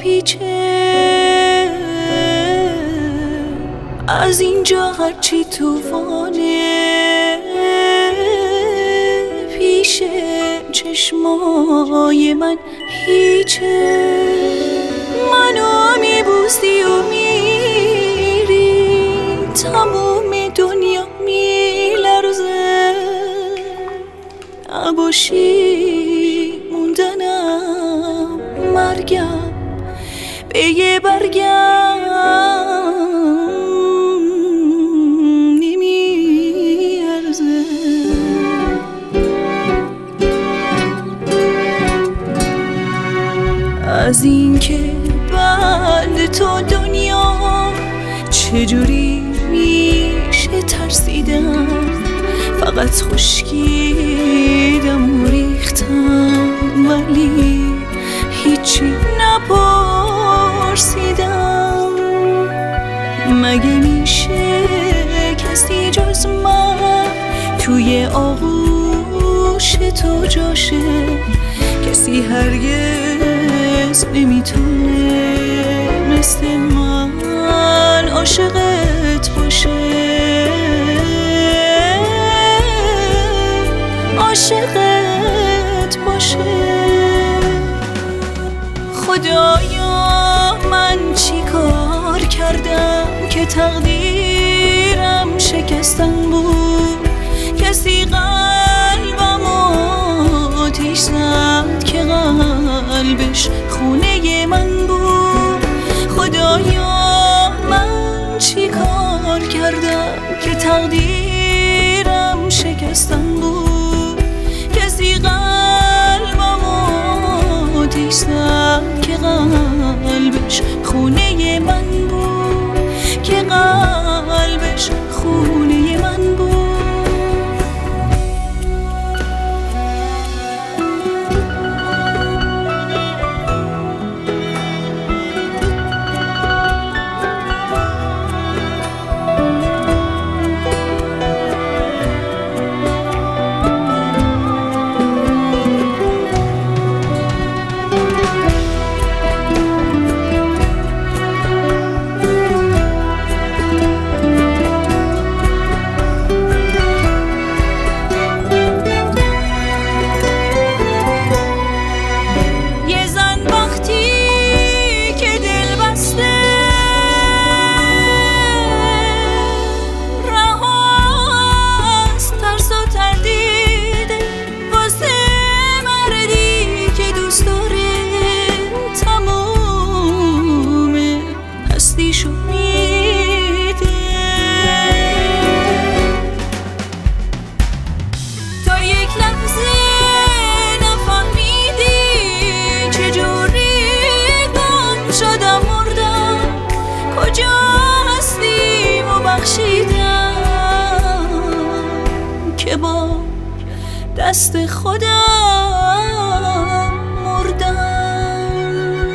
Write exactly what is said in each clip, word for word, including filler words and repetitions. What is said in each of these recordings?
میپیچه، از اینجا هرچی توفانه پیش چشمای من هیچه. منو میبوسی و میری، تموم دنیا میلرزه، نباشی موندنم مرگم به یه برگم نمیارزه. از این که بعد تو دنیا چجوری میشه ترسیدم، فقط خشکیدم و ریختم ولی هیچی نپرسیدم. مگه میشه کسی جز من توی آغوش تو جاشه؟ کسی هرگز نمیتونه مثل من عاشقت باشه، عاشقت باشه. خدایا من چی کار کردم که تقدیرم شکستن بود؟ کسی قلبمو آتیش زد که قلبش خونه من بود. خدایا من چی کار کردم که تقدیرم شکستن بود؟ کسی قلبمو آتیش زد که قلبش خونه من بود، که قلبش خونه من بود. که با دست خودم مردم.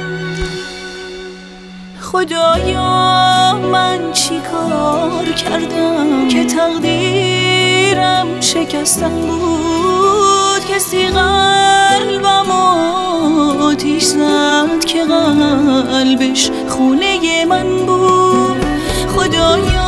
خدایا من چی کار کردم که تقدیرم شکستن بود؟ کسی قلبمو آتیش زد که قلبش خونه من بود. خدایا